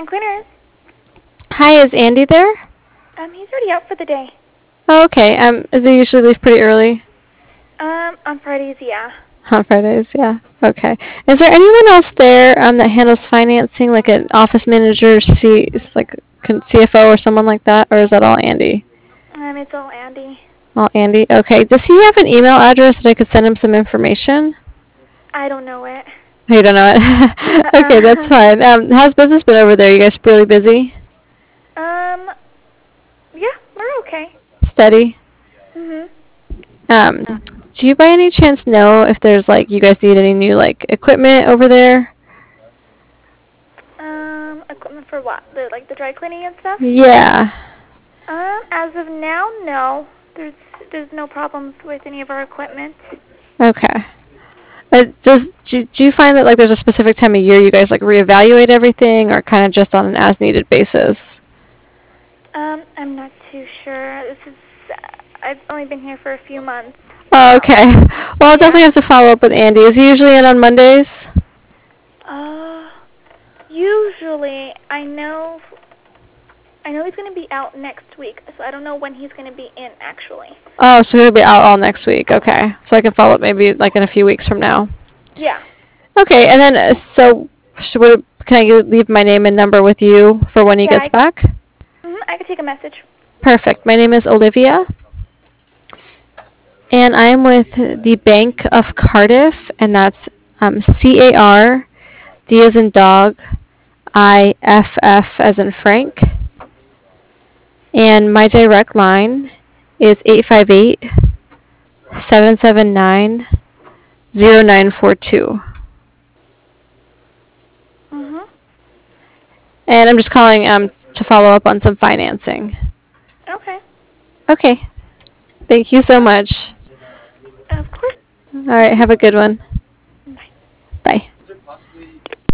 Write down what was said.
Dry Cleaners. Hi, is Andy there? He's already out for the day. Oh, okay. Does he usually leave pretty early? On Fridays, yeah. On Fridays, yeah. Okay. Is there anyone else there that handles financing, like an office manager, CFO or someone like that, or is that all Andy? It's all Andy. All Andy. Okay. Does he have an email address that I could send him some information? I don't know it. Oh, you don't know it? Okay, that's fine. How's business been over there? You guys really busy? Yeah, we're okay. Steady? Mhm. Do you by any chance know if there's you guys need any new equipment over there? Equipment for what? The dry cleaning and stuff? Yeah. As of now, no. There's no problems with any of our equipment. Okay. Do you find that there's a specific time of year you guys reevaluate everything, or kind of just on an as needed basis? I'm not too sure. I've only been here for a few months. Oh, okay. Well, I'll definitely have to follow up with Andy. Is he usually in on Mondays? Usually, I know he's going to be out next week, so I don't know when he's going to be in, actually. Oh, so he'll be out all next week. Okay. So I can follow up maybe in a few weeks from now. Yeah. Okay, and then can I leave my name and number with you for when he gets back? I can take a message. Perfect. My name is Olivia, and I'm with the Bank of Cardiff, and that's CAR, D as in dog, IFF as in Frank. And my direct line is 858-779-0942. Mhm. And I'm just calling to follow up on some financing. Okay. Okay. Thank you so much. Of course. All right. Have a good one.